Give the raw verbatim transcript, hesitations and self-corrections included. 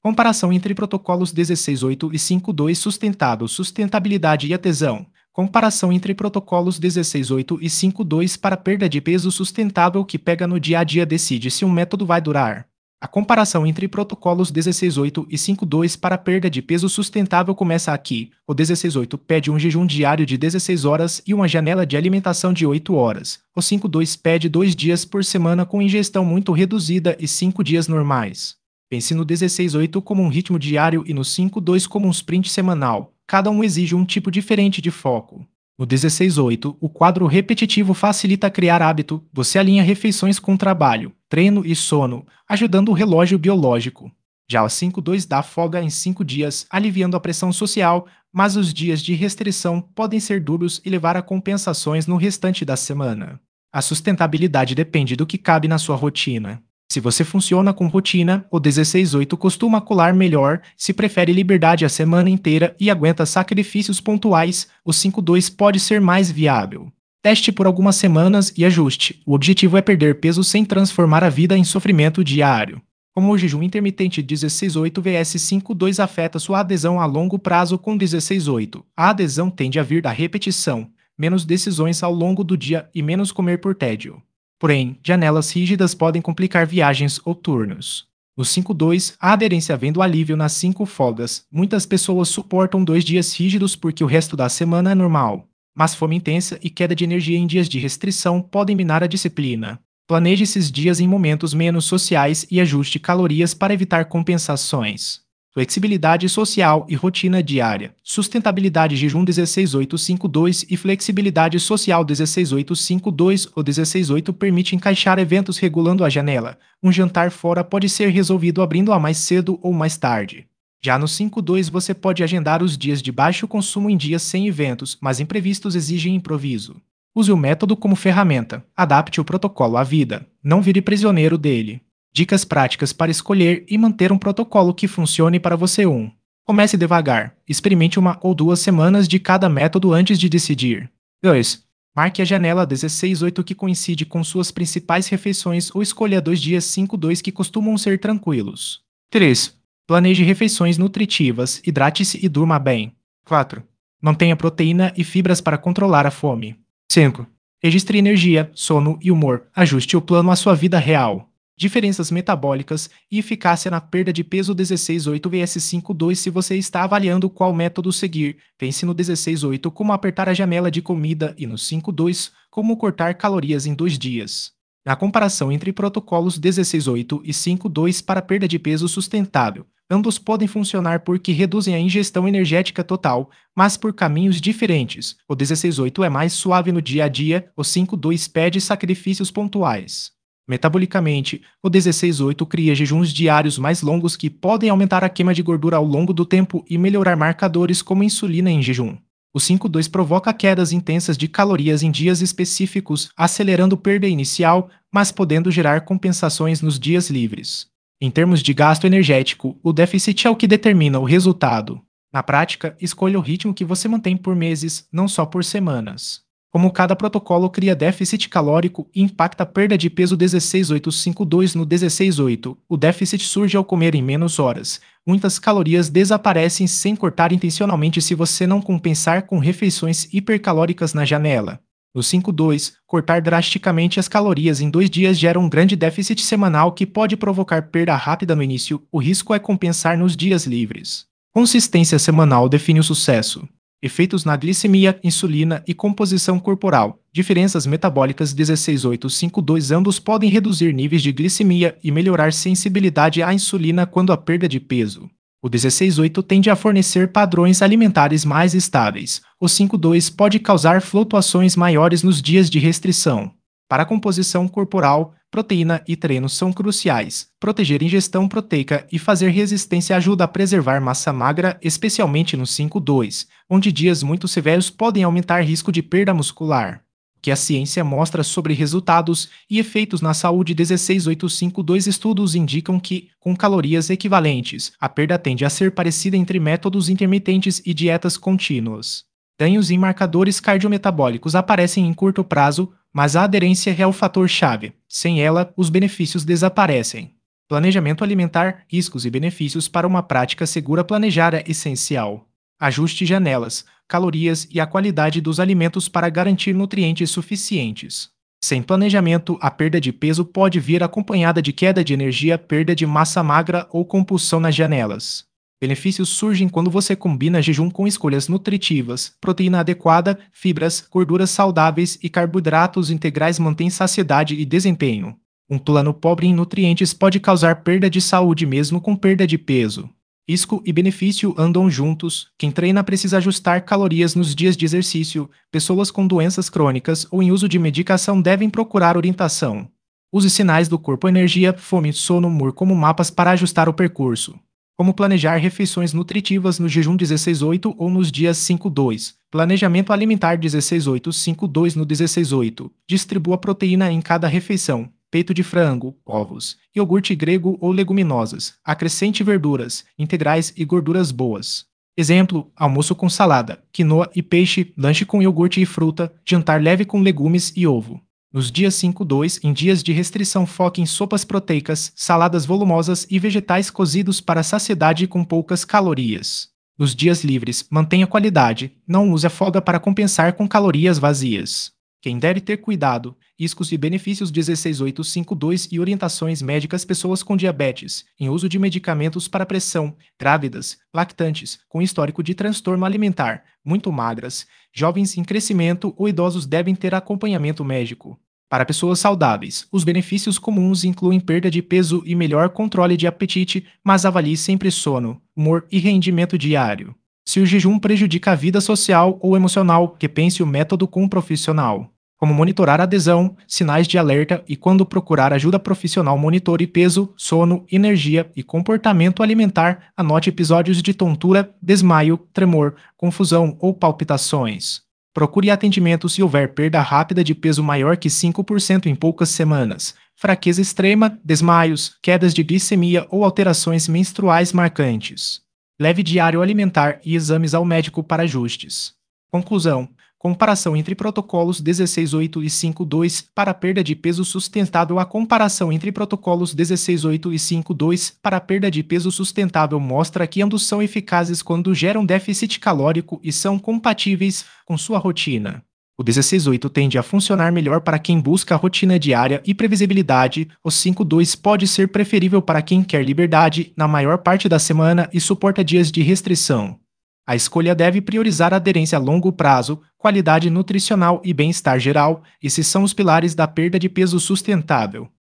Comparação entre protocolos dezesseis oito e cinco dois sustentado, sustentabilidade e adesão. Comparação entre protocolos dezesseis oito e cinco dois para perda de peso sustentável que pega no dia a dia decide se um método vai durar. A comparação entre protocolos dezesseis oito e cinco dois para perda de peso sustentável começa aqui. O dezesseis oito pede um jejum diário de dezesseis horas e uma janela de alimentação de oito horas. O cinco dois pede dois dias por semana com ingestão muito reduzida e cinco dias normais. Pense no dezesseis oito como um ritmo diário e no cinco dois como um sprint semanal. Cada um exige um tipo diferente de foco. No dezesseis oito, o quadro repetitivo facilita criar hábito, você alinha refeições com trabalho, treino e sono, ajudando o relógio biológico. Já o cinco dois dá folga em cinco dias, aliviando a pressão social, mas os dias de restrição podem ser duros e levar a compensações no restante da semana. A sustentabilidade depende do que cabe na sua rotina. Se você funciona com rotina, o dezesseis oito costuma colar melhor, se prefere liberdade a semana inteira e aguenta sacrifícios pontuais, o cinco dois pode ser mais viável. Teste por algumas semanas e ajuste. O objetivo é perder peso sem transformar a vida em sofrimento diário. Como o jejum intermitente dezesseis oito versus cinco dois afeta sua adesão a longo prazo com dezesseis oito, a adesão tende a vir da repetição, menos decisões ao longo do dia e menos comer por tédio. Porém, janelas rígidas podem complicar viagens ou turnos. No cinco dois, a aderência vem do alívio nas cinco folgas. Muitas pessoas suportam dois dias rígidos porque o resto da semana é normal. Mas fome intensa e queda de energia em dias de restrição podem minar a disciplina. Planeje esses dias em momentos menos sociais e ajuste calorias para evitar compensações. Flexibilidade social e rotina diária. Sustentabilidade jejum dezesseis oito cinco dois e flexibilidade social dezesseis oito cinco dois. O dezesseis oito permite encaixar eventos regulando a janela. Um jantar fora pode ser resolvido abrindo-a mais cedo ou mais tarde. Já no cinco dois você pode agendar os dias de baixo consumo em dias sem eventos, mas imprevistos exigem improviso. Use o método como ferramenta. Adapte o protocolo à vida. Não vire prisioneiro dele. Dicas práticas para escolher e manter um protocolo que funcione para você. um. Comece devagar. Experimente uma ou duas semanas de cada método antes de decidir. dois. Marque a janela dezesseis oito que coincide com suas principais refeições ou escolha dois dias cinco dois que costumam ser tranquilos. três. Planeje refeições nutritivas, hidrate-se e durma bem. quatro. Mantenha proteína e fibras para controlar a fome. cinco. Registre energia, sono e humor. Ajuste o plano à sua vida real. Diferenças metabólicas e eficácia na perda de peso dezesseis oito versus cinco dois. Se você está avaliando qual método seguir, pense no dezesseis oito como apertar a janela de comida e no cinco dois como cortar calorias em dois dias. Na comparação entre protocolos dezesseis oito e cinco dois para perda de peso sustentável, ambos podem funcionar porque reduzem a ingestão energética total, mas por caminhos diferentes. O dezesseis oito é mais suave no dia a dia, o cinco dois pede sacrifícios pontuais. Metabolicamente, o dezesseis oito cria jejuns diários mais longos que podem aumentar a queima de gordura ao longo do tempo e melhorar marcadores como insulina em jejum. O cinco dois provoca quedas intensas de calorias em dias específicos, acelerando perda inicial, mas podendo gerar compensações nos dias livres. Em termos de gasto energético, o déficit é o que determina o resultado. Na prática, escolha o ritmo que você mantém por meses, não só por semanas. Como cada protocolo cria déficit calórico e impacta a perda de peso dezesseis oito cinco dois no dezesseis oito, o déficit surge ao comer em menos horas. Muitas calorias desaparecem sem cortar intencionalmente se você não compensar com refeições hipercalóricas na janela. No cinco dois, cortar drasticamente as calorias em dois dias gera um grande déficit semanal que pode provocar perda rápida no início. O risco é compensar nos dias livres. Consistência semanal define o sucesso. Efeitos na glicemia, insulina e composição corporal. Diferenças metabólicas dezesseis oito cinco dois ambos podem reduzir níveis de glicemia e melhorar sensibilidade à insulina quando há perda de peso. O dezesseis oito tende a fornecer padrões alimentares mais estáveis. O cinco dois pode causar flutuações maiores nos dias de restrição. Para a composição corporal, proteína e treino são cruciais. Proteger ingestão proteica e fazer resistência ajuda a preservar massa magra, especialmente no cinco dois, onde dias muito severos podem aumentar risco de perda muscular. O que a ciência mostra sobre resultados e efeitos na saúde dezesseis oito cinco dois estudos indicam que, com calorias equivalentes, a perda tende a ser parecida entre métodos intermitentes e dietas contínuas. Ganhos em marcadores cardiometabólicos aparecem em curto prazo, mas a aderência é o fator-chave. Sem ela, os benefícios desaparecem. Planejamento alimentar, riscos e benefícios para uma prática segura planejar é essencial. Ajuste janelas, calorias e a qualidade dos alimentos para garantir nutrientes suficientes. Sem planejamento, a perda de peso pode vir acompanhada de queda de energia, perda de massa magra ou compulsão nas janelas. Benefícios surgem quando você combina jejum com escolhas nutritivas, proteína adequada, fibras, gorduras saudáveis e carboidratos integrais mantém saciedade e desempenho. Um plano pobre em nutrientes pode causar perda de saúde mesmo com perda de peso. Risco e benefício andam juntos. Quem treina precisa ajustar calorias nos dias de exercício. Pessoas com doenças crônicas ou em uso de medicação devem procurar orientação. Use sinais do corpo, energia, fome, sono, humor como mapas para ajustar o percurso. Como planejar refeições nutritivas no jejum dezesseis oito ou nos dias cinco dois. Planejamento alimentar dezesseis oito cinco dois no dezesseis oito. Distribua proteína em cada refeição. Peito de frango, ovos, iogurte grego ou leguminosas. Acrescente verduras, integrais e gorduras boas. Exemplo: almoço com salada, quinoa e peixe, lanche com iogurte e fruta, jantar leve com legumes e ovo. Nos dias cinco dois, em dias de restrição, foque em sopas proteicas, saladas volumosas e vegetais cozidos para saciedade com poucas calorias. Nos dias livres, mantenha qualidade, não use a folga para compensar com calorias vazias. Quem deve ter cuidado, riscos e benefícios dezesseis oito cinco dois e orientações médicas pessoas com diabetes, em uso de medicamentos para pressão, grávidas, lactantes, com histórico de transtorno alimentar, muito magras, jovens em crescimento ou idosos devem ter acompanhamento médico. Para pessoas saudáveis, os benefícios comuns incluem perda de peso e melhor controle de apetite, mas avalie sempre sono, humor e rendimento diário. Se o jejum prejudica a vida social ou emocional, repense o método com um profissional. Como monitorar adesão, sinais de alerta e quando procurar ajuda profissional, monitore peso, sono, energia e comportamento alimentar. Anote episódios de tontura, desmaio, tremor, confusão ou palpitações. Procure atendimento se houver perda rápida de peso maior que cinco por cento em poucas semanas, fraqueza extrema, desmaios, quedas de glicemia ou alterações menstruais marcantes. Leve diário alimentar e exames ao médico para ajustes. Conclusão: comparação entre protocolos dezesseis oito e cinco dois para perda de peso sustentável. A comparação entre protocolos dezesseis oito e cinco dois para perda de peso sustentável mostra que ambos são eficazes quando geram déficit calórico e são compatíveis com sua rotina. O dezesseis oito tende a funcionar melhor para quem busca rotina diária e previsibilidade. O cinco dois pode ser preferível para quem quer liberdade na maior parte da semana e suporta dias de restrição. A escolha deve priorizar aderência a longo prazo, qualidade nutricional e bem-estar geral. Esses são os pilares da perda de peso sustentável.